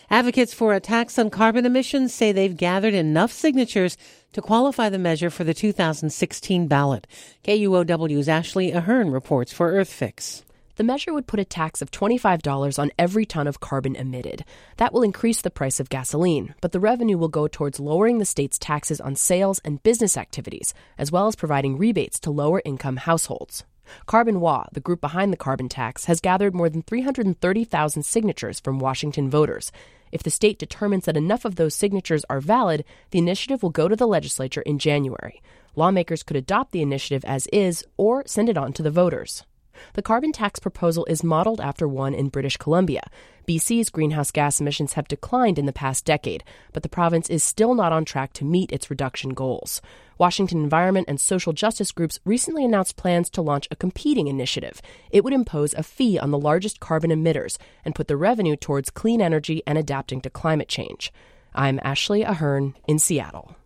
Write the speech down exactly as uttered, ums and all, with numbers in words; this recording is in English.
Advocates for a tax on carbon emissions say they've gathered enough signatures to qualify the measure for the two thousand sixteen ballot. K U O W's Ashley Ahern reports for EarthFix. The measure would put a tax of twenty-five dollars on every ton of carbon emitted. That will increase the price of gasoline, but the revenue will go towards lowering the state's taxes on sales and business activities, as well as providing rebates to lower-income households. Carbon Law, the group behind the carbon tax, has gathered more than three hundred thirty thousand signatures from Washington voters. If the state determines that enough of those signatures are valid, the initiative will go to the legislature in January. Lawmakers could adopt the initiative as is or send it on to the voters. The carbon tax proposal is modeled after one in British Columbia. B C's greenhouse gas emissions have declined in the past decade, but the province is still not on track to meet its reduction goals. Washington environment and social justice groups recently announced plans to launch a competing initiative. It would impose a fee on the largest carbon emitters and put the revenue towards clean energy and adapting to climate change. I'm Ashley Ahern in Seattle.